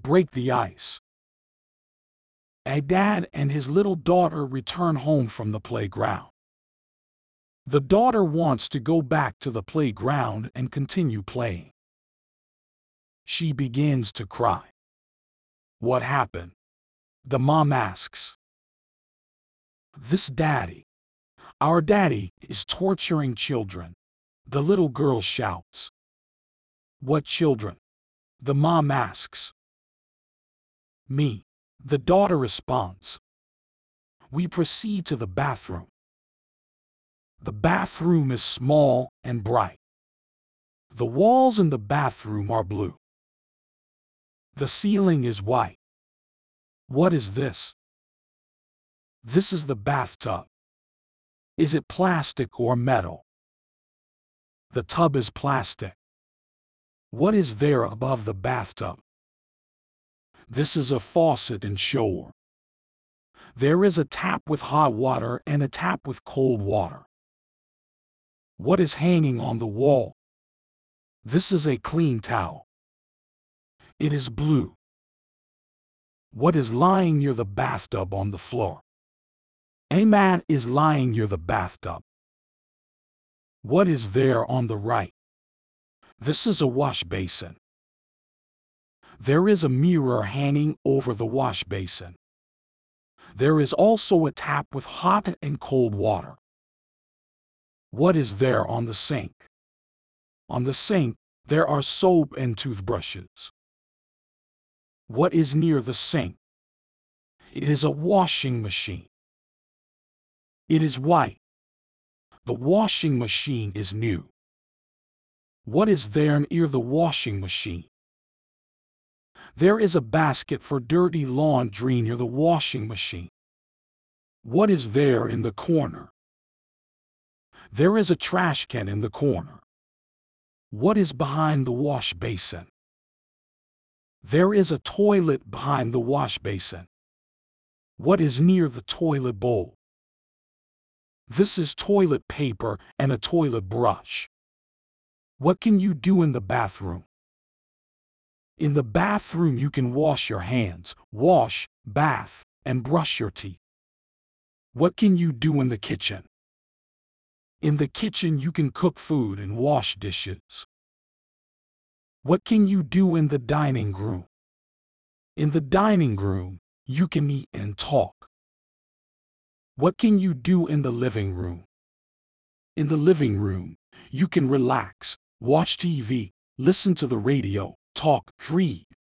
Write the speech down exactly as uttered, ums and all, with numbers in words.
break the ice. A dad and his little daughter return home from the playground. The daughter wants to go back to the playground and continue playing. She begins to cry. What happened? The mom asks. This daddy, our daddy, is torturing children, the little girl shouts. What children? The mom asks. Me, the daughter responds. We proceed to the bathroom. The bathroom is small and bright. The walls in the bathroom are blue. The ceiling is white. What is this? This is the bathtub. Is it plastic or metal? The tub is plastic. What is there above the bathtub? This is a faucet and shower. There is a tap with hot water and a tap with cold water. What is hanging on the wall? This is a clean towel. It is blue. What is lying near the bathtub on the floor? A man is lying near the bathtub. What is there on the right? This is a wash basin. There is a mirror hanging over the wash basin. There is also a tap with hot and cold water. What is there on the sink? On the sink, there are soap and toothbrushes. What is near the sink? It is a washing machine. It is white. The washing machine is new. What is there near the washing machine? There is a basket for dirty laundry near the washing machine. What is there in the corner? There is a trash can in the corner. What is behind the wash basin? There is a toilet behind the wash basin. What is near the toilet bowl? This is toilet paper and a toilet brush. What can you do in the bathroom? In the bathroom you can wash your hands, wash, bath, and brush your teeth. What can you do in the kitchen? In the kitchen you can cook food and wash dishes. What can you do in the dining room? In the dining room, you can eat and talk. What can you do in the living room? In the living room, you can relax, watch T V, listen to the radio, talk, read.